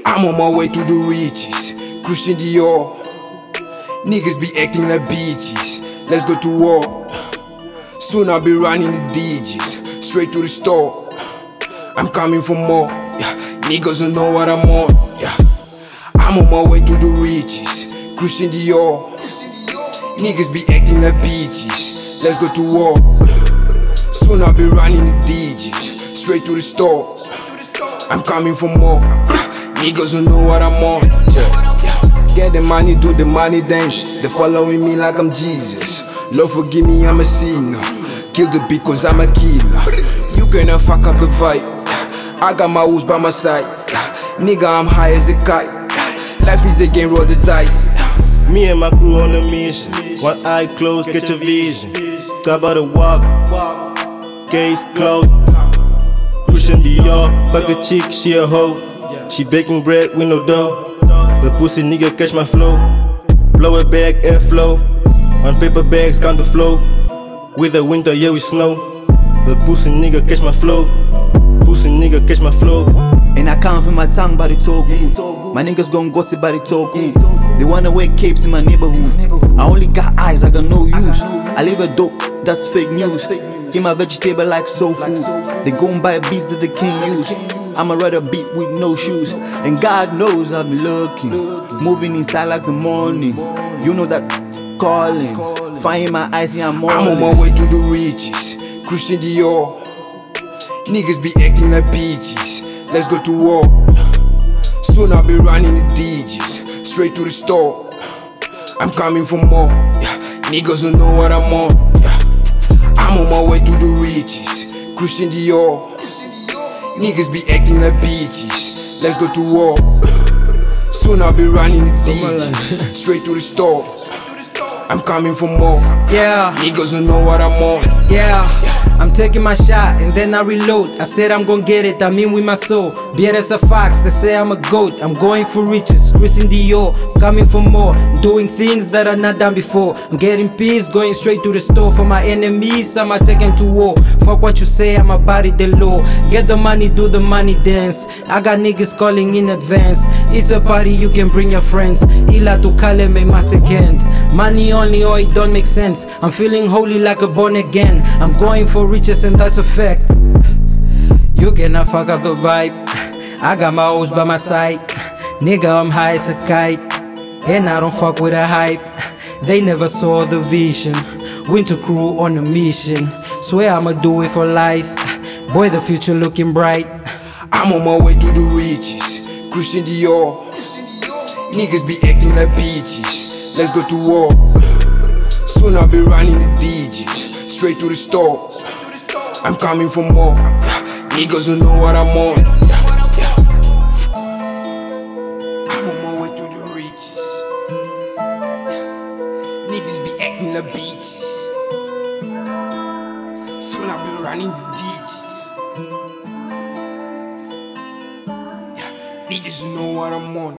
I'm on my way to the riches. Christian Dior. Niggas be acting like bitches. Let's go to war. Soon I'll be running the digits. Straight to the store. I'm coming for more. Yeah. Niggas don't know what I'm on. Yeah. I'm on my way to the riches. Christian Dior. Niggas be acting like bitches. Let's go to war. Soon I'll be running the digits. Straight to the store. I'm coming for more. Niggas don't know what I'm on. Yeah. Get the money, do the money dance. They following me like I'm Jesus. Lord forgive me, I'm a sinner. Kill the beat cause I'm a killer. You cannot fuck up the vibe. I got my wolves by my side. Nigga, I'm high as a kite. Life is a game, roll the dice. Me and my crew on a mission. One eye closed, get your vision. Talk about the walk, case closed. Christian Dior, fuck a chick, she a hoe. She baking bread with no dough. The pussy nigga catch my flow. Blow it back, airflow. On paper bags, count the flow. With the winter, yeah we snow. The pussy nigga catch my flow. Pussy nigga catch my flow. And I can't feel my tongue, but it's all good. My niggas gon' gossip, but it's all good. They wanna wear capes in my neighborhood. I only got eyes, I got no use. I live a dope, that's fake news. Eat my vegetable like soul food. They gon' buy beats that they can't use. I'ma ride a beat with no shoes. And God knows I've been looking. Moving inside like the morning. You know that calling. Find my eyes, yeah, I'm on my way to the riches. Christian Dior. Niggas be acting like bitches. Let's go to war. Soon I'll be running the digits. Straight to the store. I'm coming for more. Yeah. Niggas don't know what I'm on. Yeah. I'm on my way to the riches. Christian Dior. Niggas be acting like bitches. Let's go to war. Soon I'll be running the digits. Straight to the store. I'm coming for more. Yeah. Niggas don't know what I'm on. Yeah. I'm taking my shot and then I reload. I said I'm gon' get it, I mean with my soul. Beer as a fox, they say I'm a goat. I'm going for riches, Christian Dior, coming for more. Doing things that are not done before. I'm getting peace, going straight to the store. For my enemies, I'ma take them to war. Fuck what you say, I'ma body the law. Get the money, do the money dance. I got niggas calling in advance. It's a party, you can bring your friends. Ila tu kale me mas again. Money only, or it don't make sense. I'm feeling holy like a born again. I'm going for riches and that's a fact. You cannot fuck up the vibe. I got my O's by my side. Nigga, I'm high as a kite. And I don't fuck with a hype. They never saw the vision. Winter crew on a mission. Swear I'ma do it for life. Boy, the future looking bright. I'm on my way to the riches. Christian Dior. Niggas be acting like bitches. Let's go to war. Soon I'll be running the digits. Straight to the store. I'm coming for more. Yeah. Niggas don't know what I'm on. Yeah. I'm on my way to the riches. Niggas be acting like bitches. Soon I'll be running the digits. Yeah. Niggas know what I'm on.